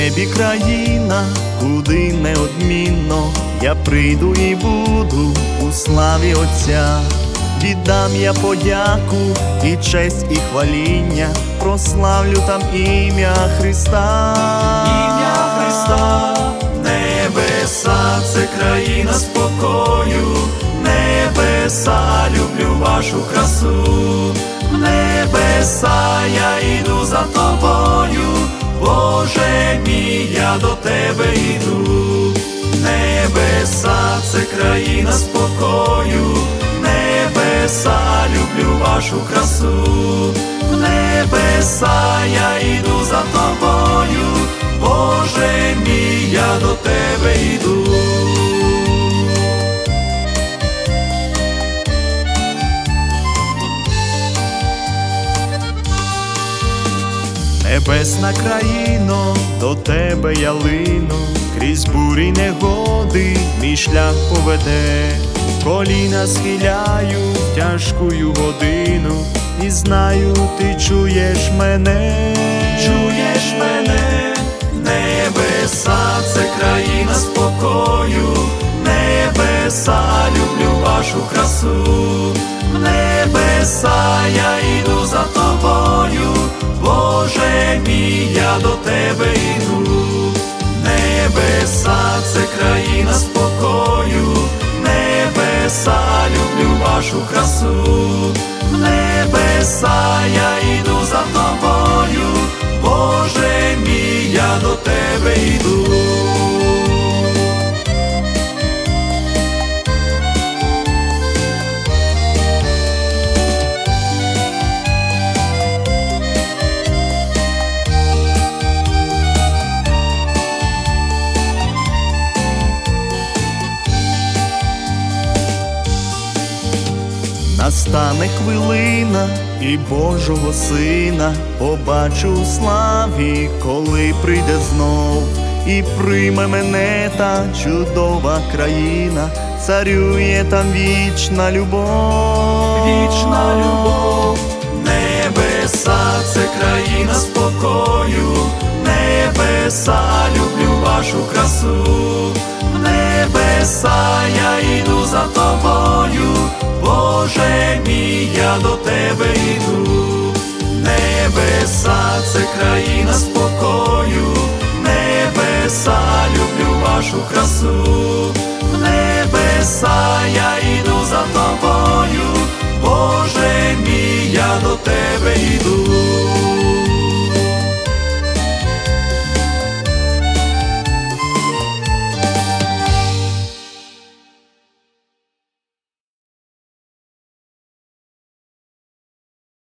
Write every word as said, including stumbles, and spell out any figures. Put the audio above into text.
небі країна, куди неодмінно я прийду і буду у славі Отця. Віддам я подяку і честь, і хваління, прославлю там ім'я Христа. Ім'я Христа. Небеса — це країна спокою, небеса, люблю вашу красу. В небеса я йду за тобою, Боже мій, я до тебе йду. Небеса — це країна спокою, небеса, люблю вашу красу. В небеса я йду за тобою, Боже мій, я до тебе йду. Небесна країно, до тебе я лину, крізь бурі негоди мій шлях поведе. Коліна схиляю в тяжкую годину, і знаю, ти чуєш мене. Чуєш мене. Небеса — це країна спокою, небеса, люблю вашу красу. В небеса я йду за тобою, Боже мій, я до тебе йду. Небеса — це країна спокою, небеса, люблю вашу красу. В небеса я йду за тобою, Боже мій, я до тебе йду. Настане хвилина, і Божого Сина побачу у славі, коли прийде знов, і прийме мене та чудова країна, царює там вічна любов. Вічна любов. Небеса — це країна спокою, небеса, люблю вашу красу. В небеса я йду за тобою, Боже мій, я до тебе йду. Небеса — це країна спокою, небеса, люблю вашу красу. В небеса я йду за тобою, Боже мій, я до тебе йду.